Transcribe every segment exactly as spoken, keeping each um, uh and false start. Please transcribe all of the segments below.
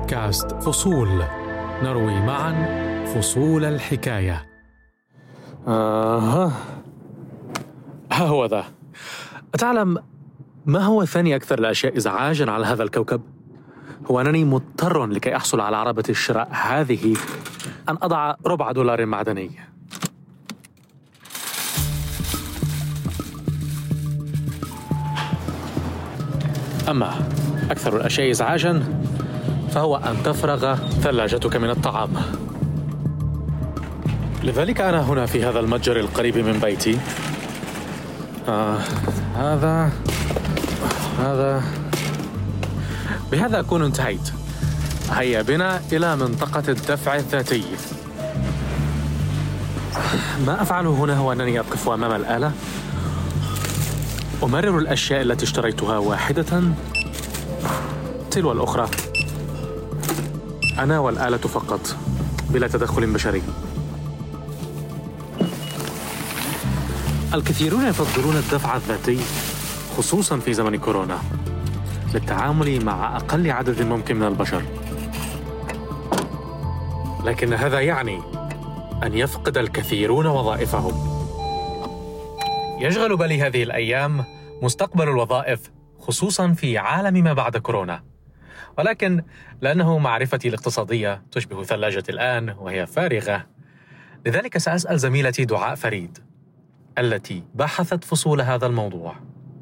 بودكاست فصول، نروي معا فصول الحكاية. آه ها هو ذا. أتعلم ما هو ثاني أكثر الأشياء إزعاجاً على هذا الكوكب؟ هو أنني مضطر لكي أحصل على عربة الشراء هذه أن أضع ربع دولار معدني. أما أكثر الأشياء إزعاجاً فهو أن تفرغ ثلاجتك من الطعام. لذلك أنا هنا في هذا المتجر القريب من بيتي. آه هذا هذا بهذا أكون انتهيت. هيا بنا إلى منطقة الدفع الذاتي. ما أفعله هنا هو أنني أقف أمام الآلة، أمرر الأشياء التي اشتريتها واحدة تلو الأخرى، أنا والآلة فقط، بلا تدخل بشري. الكثيرون يفضلون الدفع الذاتي خصوصاً في زمن كورونا للتعامل مع أقل عدد ممكن من البشر، لكن هذا يعني أن يفقد الكثيرون وظائفهم. يشغل بالي هذه الأيام مستقبل الوظائف خصوصاً في عالم ما بعد كورونا، ولكن لأنه معرفتي الاقتصادية تشبه ثلاجة الآن وهي فارغة، لذلك سأسأل زميلتي دعاء فريد التي بحثت فصول هذا الموضوع.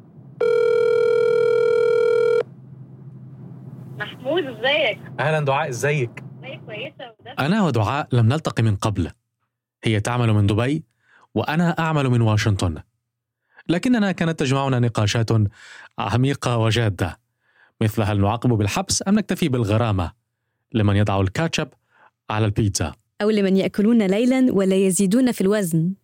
محمود ازيك؟ أهلا دعاء، ازيك؟ ازيك؟ كويسة. أنا ودعاء لم نلتقي من قبل، هي تعمل من دبي وأنا أعمل من واشنطن، لكننا كانت تجمعنا نقاشات عميقة وجادة، مثل هل نعاقب بالحبس أم نكتفي بالغرامة لمن يضع الكاتشب على البيتزا، أو لمن يأكلون ليلا ولا يزيدون في الوزن.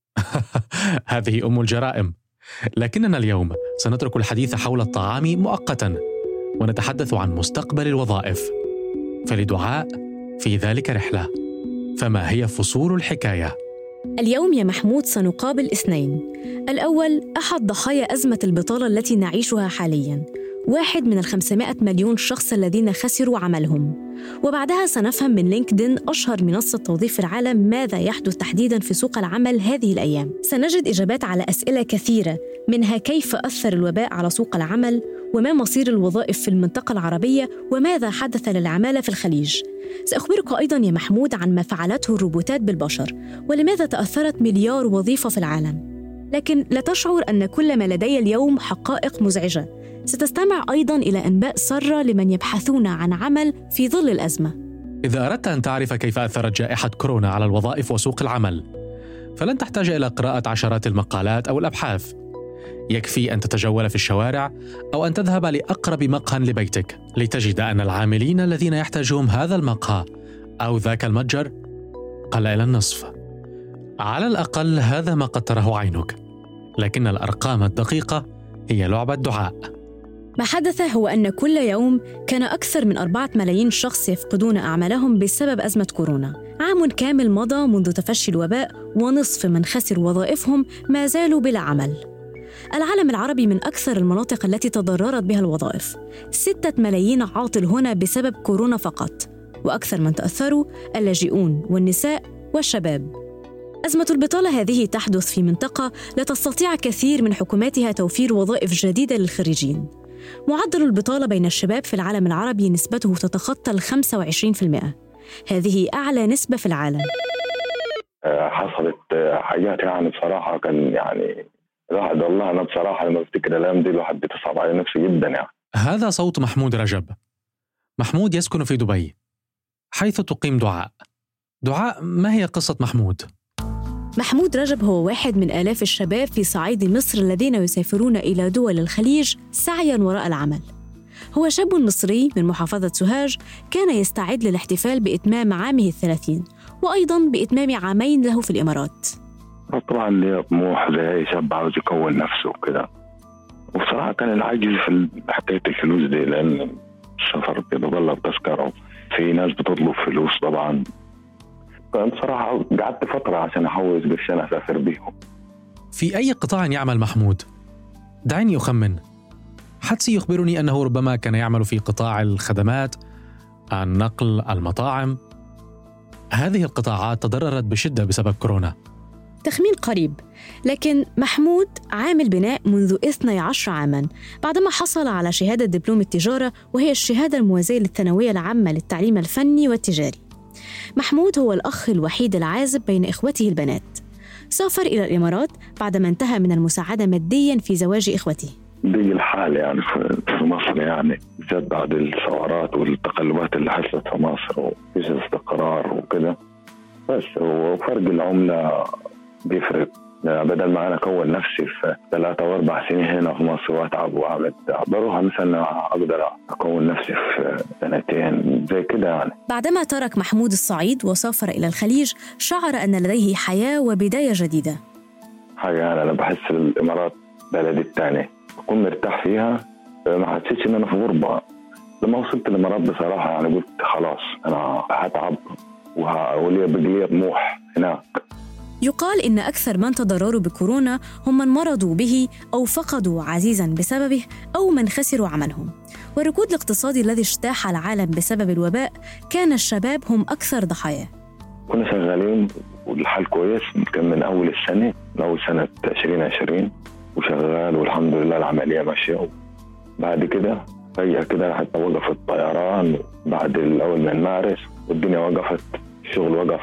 هذه أم الجرائم. لكننا اليوم سنترك الحديث حول الطعام مؤقتا ونتحدث عن مستقبل الوظائف، فلدعاء في ذلك رحلة. فما هي فصول الحكاية؟ اليوم يا محمود سنقابل اثنين. الأول أحد ضحايا أزمة البطالة التي نعيشها حالياً، واحد من الخمسمائة مليون شخص الذين خسروا عملهم. وبعدها سنفهم من لينكدين أشهر منصة توظيف في العالم ماذا يحدث تحديداً في سوق العمل هذه الأيام. سنجد إجابات على أسئلة كثيرة، منها كيف أثر الوباء على سوق العمل، وما مصير الوظائف في المنطقة العربية، وماذا حدث للعمالة في الخليج. سأخبرك أيضاً يا محمود عن ما فعلته الروبوتات بالبشر ولماذا تأثرت مليار وظيفة في العالم. لكن لا تشعر أن كل ما لدي اليوم حقائق مزعجة. ستستمع أيضاً إلى أنباء سارة لمن يبحثون عن عمل في ظل الأزمة. إذا أردت أن تعرف كيف أثرت جائحة كورونا على الوظائف وسوق العمل، فلن تحتاج إلى قراءة عشرات المقالات أو الأبحاث. يكفي أن تتجول في الشوارع أو أن تذهب لأقرب مقهى لبيتك لتجد أن العاملين الذين يحتاجهم هذا المقهى أو ذاك المتجر قل إلى النصف. على الأقل هذا ما قد تراه عينك، لكن الأرقام الدقيقة هي لعبة دعاء. ما حدث هو أن كل يوم كان أكثر من أربعة ملايين شخص يفقدون أعمالهم بسبب أزمة كورونا. عام كامل مضى منذ تفشي الوباء، ونصف من خسروا وظائفهم ما زالوا بلا عمل. العالم العربي من أكثر المناطق التي تضررت بها الوظائف، ستة ملايين عاطل هنا بسبب كورونا فقط، وأكثر من تأثروا اللاجئون والنساء والشباب. أزمة البطالة هذه تحدث في منطقة لا تستطيع كثير من حكوماتها توفير وظائف جديدة للخريجين. معدل البطالة بين الشباب في العالم العربي نسبته تتخطى الخمسة وعشرين بالمئة، هذه أعلى نسبة في العالم. حصلت حاجات يعني بصراحة كان يعني الواحد والله أنا بصراحة لما بفتكر الأيام دي الواحد بتصعب على نفسه جدا يعني. هذا صوت محمود رجب. محمود يسكن في دبي حيث تقيم دعاء. دعاء، ما هي قصة محمود؟ محمود رجب هو واحد من آلاف الشباب في صعيد مصر الذين يسافرون إلى دول الخليج سعياً وراء العمل. هو شاب مصري من محافظة سوهاج كان يستعد للاحتفال بإتمام عامه الثلاثين، وأيضاً بإتمام عامين له في الإمارات. طبعاً لي طموح زي أي شاب عاوز يكون نفسه وكده، وبصراحة كان العاجز في حكاية الفلوس دي، لأن السفر بيتطلب تذكرة، في ناس بتطلب فلوس طبعاً. بصراحة قعدت فترة عشان أحوز قرشين أسافر بيهم. في أي قطاع يعمل محمود؟ دعني أخمن. حدسي يخبرني أنه ربما كان يعمل في قطاع الخدمات النقل، المطاعم. هذه القطاعات تضررت بشدة بسبب كورونا. تخمين قريب، لكن محمود عامل بناء منذ اثني عشر عاماً بعدما حصل على شهادة دبلوم التجارة، وهي الشهادة الموازية للثانوية العامة للتعليم الفني والتجاري. محمود هو الأخ الوحيد العازب بين إخوته البنات. سافر إلى الإمارات بعدما انتهى من المساعدة مادياً في زواج إخوته. دي الحال يعني في مصر، يعني بالذات بعد الثورات والتقلبات اللي حصلت في مصر وفيش استقرار وكده، بس وفرق العملة بيفرق. بدل ما أنا أكون نفسي في ثلاثة وأربع سنين هنا في مصر وأتعب وأعمل، بروح مثلا أقدر أكون نفسي في سنتين زي كده يعني. بعدما ترك محمود الصعيد وسافر إلى الخليج، شعر أن لديه حياة وبداية جديدة. حاجة يعني أنا بحس الإمارات بلدي الثاني، أكون مرتاح فيها، ما حسيتش إن أنا في غربة. لما وصلت الإمارات بصراحة يعني قلت خلاص أنا هتعب ولي بقي طموح هناك. يقال إن أكثر من تضرروا بكورونا هم من مرضوا به أو فقدوا عزيزاً بسببه أو من خسروا عملهم. والركود الاقتصادي الذي اجتاح العالم بسبب الوباء كان الشباب هم أكثر ضحاياه. كنا شغالين والحال كويس، كان من أول السنة من أول سنة عشرين عشرين وشغال والحمد لله العملية ماشية. بعد كده فجأة كده حتى وقف الطيران بعد الأول من مارس والدنيا وقفت، الشغل وقف،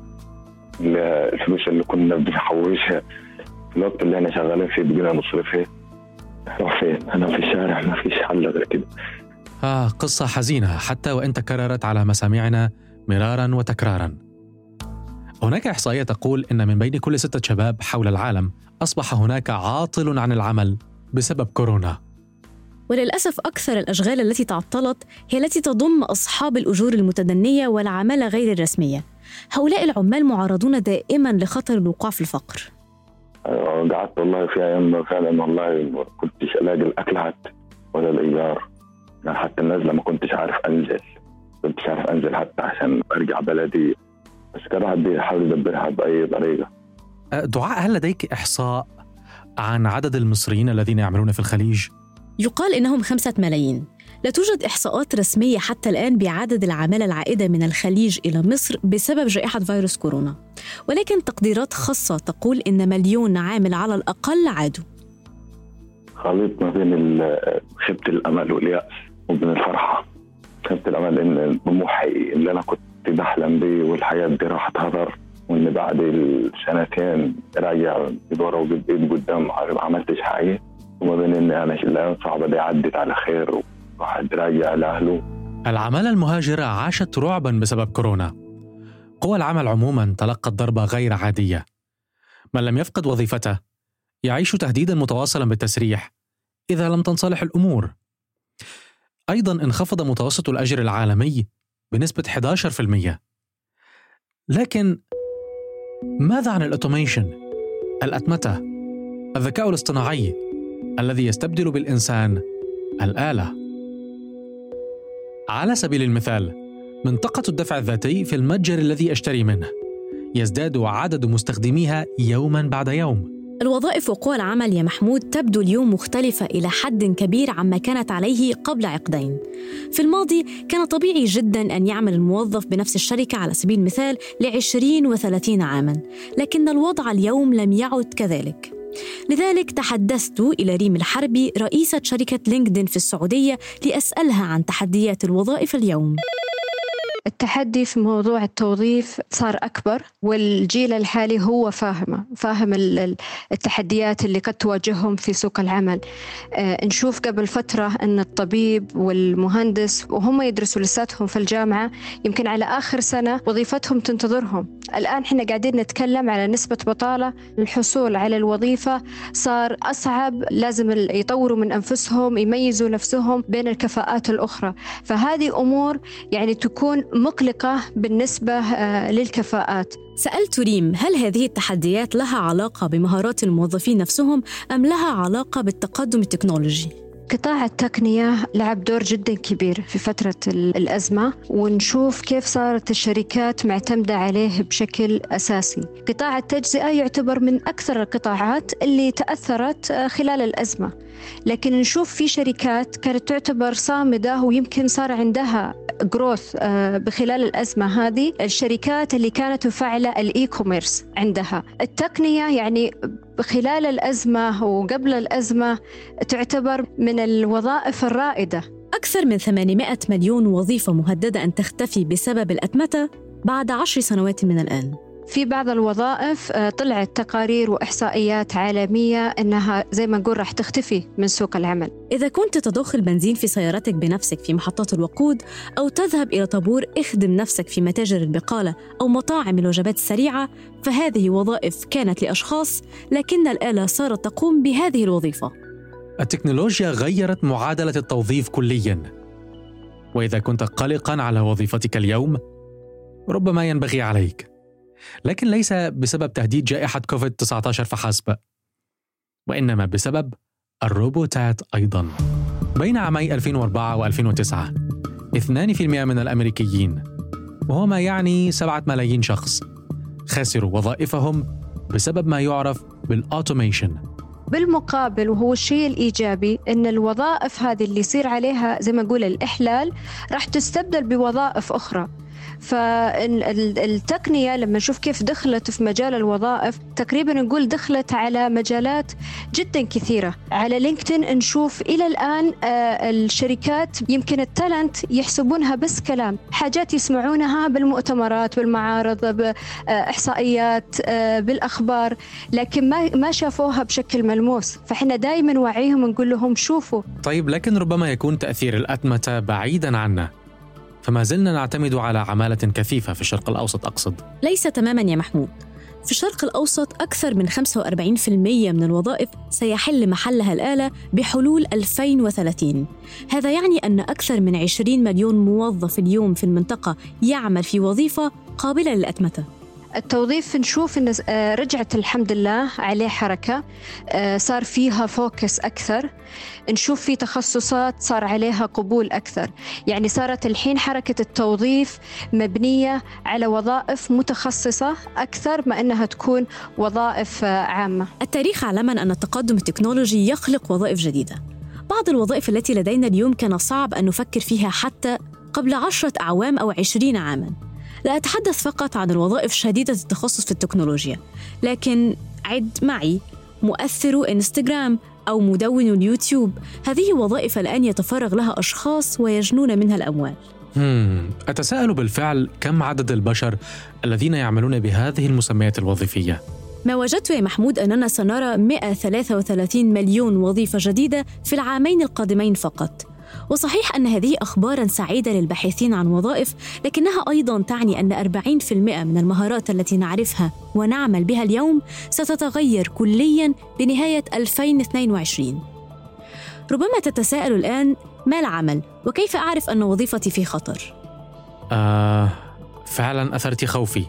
الفلوس اللي كنا بنحوشها في الوقت اللي احنا شغالين فيه بقينا نصرفها. راح فين؟ أنا في الشارع، ما فيش حل غير كده. آه قصة حزينة حتى وإن تكررت على مسامعنا مرارا وتكرارا. هناك إحصائية تقول إن من بين كل ستة شباب حول العالم أصبح هناك عاطل عن العمل بسبب كورونا. وللأسف أكثر الأشغال التي تعطلت هي التي تضم أصحاب الأجور المتدنية والعمالة غير الرسمية. هؤلاء العمال معرضون دائما لخطر الوقوع في الفقر. قعدت والله في أيام فعلا والله ما كنتش ألاقي الأكل حتى ولا الإيجار، يعني حتى النزلة ما كنتش عارف أنزل، كنتش عارف أنزل حتى عشان أرجع بلدي، بس كان واحد بيحاول يدبرها بأي طريقة. دعاء، هل لديك إحصاء عن عدد المصريين الذين يعملون في الخليج؟ يقال إنهم خمسة ملايين. لا توجد إحصاءات رسمية حتى الآن بعدد العمالة العائدة من الخليج إلى مصر بسبب جائحة فيروس كورونا، ولكن تقديرات خاصة تقول إن مليون عامل على الأقل عادوا. خليط ما بين خيبة الأمل واليأس وبين الفرحة. خيبة الأمل إن الطموح اللي أنا كنت بحلم بيه والحياة دي راح تهدر، وإن بعد السنتين راجع بدورة وجديد قدام ما عملتش حاجة، وما بين إن أنا الأيام صعبة دي عدت على خير وواحد راجع لأهله. العمالة المهاجرة عاشت رعباً بسبب كورونا. قوى العمل عموماً تلقت ضربة غير عادية. من لم يفقد وظيفته يعيش تهديداً متواصلاً بالتسريح إذا لم تنصلح الأمور. أيضاً انخفض متوسط الأجر العالمي بنسبة إحدى عشر بالمئة. لكن ماذا عن الأوتوميشن، الأتمتة، الذكاء الاصطناعي الذي يستبدل بالإنسان الآلة؟ على سبيل المثال، منطقة الدفع الذاتي في المتجر الذي أشتري منه يزداد عدد مستخدميها يوماً بعد يوم. الوظائف وقوى العمل يا محمود تبدو اليوم مختلفة إلى حد كبير عما كانت عليه قبل عقدين. في الماضي كان طبيعي جداً أن يعمل الموظف بنفس الشركة على سبيل المثال لعشرين وثلاثين عاماً، لكن الوضع اليوم لم يعد كذلك. لذلك تحدثت إلى ريم الحربي رئيسة شركة لينكدين في السعودية لأسألها عن تحديات الوظائف اليوم. التحدي في موضوع التوظيف صار أكبر، والجيل الحالي هو فاهمه فاهم التحديات اللي قد تواجههم في سوق العمل. آه نشوف قبل فترة أن الطبيب والمهندس وهم يدرسوا لساتهم في الجامعة يمكن على آخر سنة وظيفتهم تنتظرهم. الآن إحنا قاعدين نتكلم على نسبة بطالة، الحصول على الوظيفة صار أصعب، لازم يطوروا من أنفسهم، يميزوا نفسهم بين الكفاءات الأخرى. فهذه أمور يعني تكون مقلقة بالنسبة للكفاءات. سألت ريم هل هذه التحديات لها علاقة بمهارات الموظفين نفسهم أم لها علاقة بالتقدم التكنولوجي؟ قطاع التقنية لعب دور جدا كبير في فترة الأزمة، ونشوف كيف صارت الشركات معتمدة عليه بشكل أساسي. قطاع التجزئة يعتبر من أكثر القطاعات اللي تأثرت خلال الأزمة، لكن نشوف في شركات كانت تعتبر صامدة ويمكن صار عندها جروث بخلال الأزمة هذه الشركات اللي كانت تفعل الإي كوميرس عندها. التقنية يعني خلال الأزمة وقبل الأزمة تعتبر من الوظائف الرائدة. أكثر من ثمانمائة مليون وظيفة مهددة أن تختفي بسبب الأتمتة بعد عشر سنوات من الآن. في بعض الوظائف طلعت تقارير وإحصائيات عالمية أنها زي ما نقول راح تختفي من سوق العمل. إذا كنت تضخ البنزين في سيارتك بنفسك في محطات الوقود، أو تذهب إلى طابور اخدم نفسك في متاجر البقالة أو مطاعم الوجبات السريعة، فهذه وظائف كانت لأشخاص، لكن الآلة صارت تقوم بهذه الوظيفة. التكنولوجيا غيرت معادلة التوظيف كلياً، وإذا كنت قلقاً على وظيفتك اليوم ربما ينبغي عليك، لكن ليس بسبب تهديد جائحة كوفيد تسعة عشر فحسب، وإنما بسبب الروبوتات أيضاً. بين عامي ألفين وأربعة وألفين وتسعة اثنين بالمئة من الأمريكيين، وهو ما يعني سبعة ملايين شخص، خسروا وظائفهم بسبب ما يعرف بالأوتوميشن. بالمقابل، وهو الشيء الإيجابي، إن الوظائف هذه اللي يصير عليها زي ما نقول الإحلال راح تستبدل بوظائف أخرى. فالتقنية لما نشوف كيف دخلت في مجال الوظائف، تقريبا نقول دخلت على مجالات جدا كثيرة. على لينكدين نشوف إلى الآن الشركات يمكن التالنت يحسبونها بس كلام، حاجات يسمعونها بالمؤتمرات بالمعارض بإحصائيات بالأخبار، لكن ما ما شافوها بشكل ملموس. فإحنا دائما وعيهم نقول لهم شوفوا. طيب، لكن ربما يكون تأثير الأتمتة بعيدا عنا، فما زلنا نعتمد على عمالة كثيفة في الشرق الأوسط أقصد. ليس تماماً يا محمود. في الشرق الأوسط أكثر من خمسة وأربعين بالمئة من الوظائف سيحل محلها الآلة بحلول ألفين وثلاثين. هذا يعني أن أكثر من عشرين مليون موظف اليوم في المنطقة يعمل في وظيفة قابلة للأتمتة. التوظيف نشوف إن رجعت الحمد لله عليه حركة، صار فيها فوكس أكثر، نشوف في تخصصات صار عليها قبول أكثر. يعني صارت الحين حركة التوظيف مبنية على وظائف متخصصة أكثر ما أنها تكون وظائف عامة. التاريخ علمنا أن التقدم التكنولوجي يخلق وظائف جديدة. بعض الوظائف التي لدينا اليوم كان صعب أن نفكر فيها حتى قبل عشرة أعوام أو عشرين عاماً. لا أتحدث فقط عن الوظائف شديدة التخصص في التكنولوجيا، لكن عد معي مؤثر إنستغرام أو مدون اليوتيوب. هذه وظائف الآن يتفرغ لها أشخاص ويجنون منها الأموال. هم. أتساءل بالفعل كم عدد البشر الذين يعملون بهذه المسميات الوظيفية؟ ما وجدته يا محمود أننا سنرى مئة وثلاثة وثلاثين مليون وظيفة جديدة في العامين القادمين فقط. وصحيح أن هذه أخباراً سعيدة للباحثين عن وظائف، لكنها أيضاً تعني أن أربعين بالمئة من المهارات التي نعرفها ونعمل بها اليوم ستتغير كلياً بنهاية ألفين واثنين وعشرين. ربما تتساءل الآن: ما العمل؟ وكيف أعرف أن وظيفتي في خطر؟ آه، فعلاً أثرت خوفي.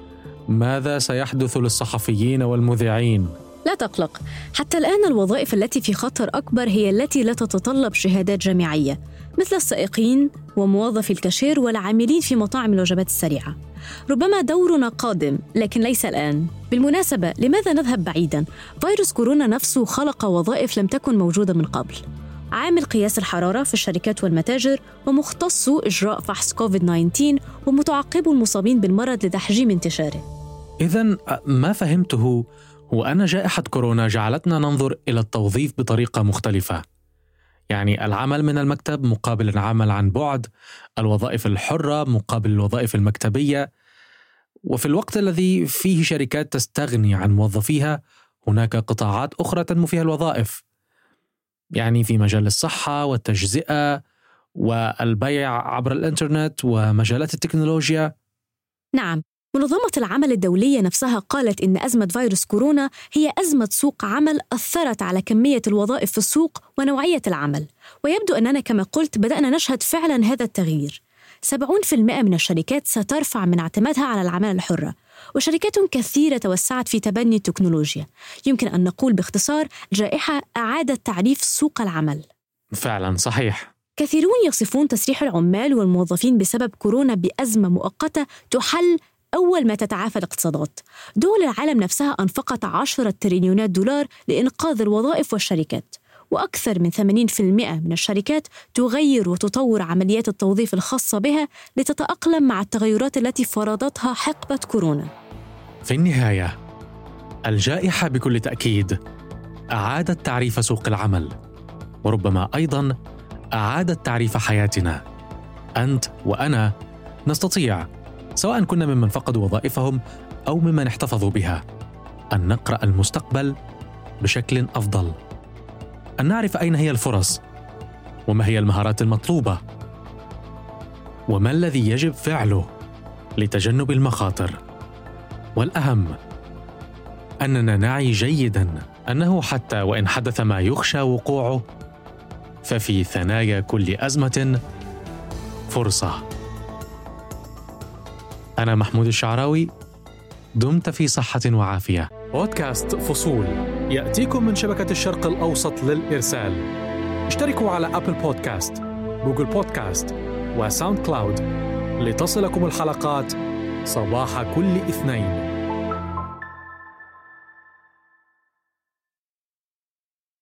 ماذا سيحدث للصحفيين والمذيعين؟ لا تقلق، حتى الآن الوظائف التي في خطر أكبر هي التي لا تتطلب شهادات جامعية، مثل السائقين وموظفي الكاشير والعاملين في مطاعم الوجبات السريعة. ربما دورنا قادم، لكن ليس الآن. بالمناسبة، لماذا نذهب بعيداً؟ فيروس كورونا نفسه خلق وظائف لم تكن موجودة من قبل. عامل قياس الحرارة في الشركات والمتاجر، ومختص إجراء فحص كوفيد تسعة عشر، ومتعقب المصابين بالمرض لتحجيم انتشاره. إذن ما فهمته هو أن جائحة كورونا جعلتنا ننظر إلى التوظيف بطريقة مختلفة. يعني العمل من المكتب مقابل العمل عن بعد، الوظائف الحرة مقابل الوظائف المكتبية. وفي الوقت الذي فيه شركات تستغني عن موظفيها، هناك قطاعات أخرى تنمو فيها الوظائف، يعني في مجال الصحة والتجزئة والبيع عبر الإنترنت ومجالات التكنولوجيا. نعم، منظمة العمل الدولية نفسها قالت إن أزمة فيروس كورونا هي أزمة سوق عمل أثرت على كمية الوظائف في السوق ونوعية العمل. ويبدو أننا كما قلت بدأنا نشهد فعلا هذا التغيير. سبعين بالمئة من الشركات سترفع من اعتمادها على العمالة الحرة، وشركات كثيرة توسعت في تبني التكنولوجيا. يمكن أن نقول باختصار: الجائحة أعادت تعريف سوق العمل. فعلا صحيح. كثيرون يصفون تسريح العمال والموظفين بسبب كورونا بأزمة مؤقتة تحل أول ما تتعافى الاقتصادات. دول العالم نفسها أنفقت عشرة تريليونات دولار لإنقاذ الوظائف والشركات، وأكثر من ثمانين بالمئة من الشركات تغير وتطور عمليات التوظيف الخاصة بها لتتأقلم مع التغيرات التي فرضتها حقبة كورونا. في النهاية، الجائحة بكل تأكيد أعادت تعريف سوق العمل، وربما أيضاً أعادت تعريف حياتنا. أنت وأنا نستطيع، سواء كنا ممن فقدوا وظائفهم أو ممن احتفظوا بها، أن نقرأ المستقبل بشكل أفضل، أن نعرف أين هي الفرص، وما هي المهارات المطلوبة، وما الذي يجب فعله لتجنب المخاطر. والأهم أننا نعي جيداً أنه حتى وإن حدث ما يخشى وقوعه، ففي ثنايا كل أزمة فرصة. أنا محمود الشعراوي، دمت في صحة وعافية. بودكاست فصول يأتيكم من شبكة الشرق الأوسط للإرسال. اشتركوا على أبل بودكاست، جوجل بودكاست وساوند كلاود لتصلكم الحلقات صباح كل اثنين.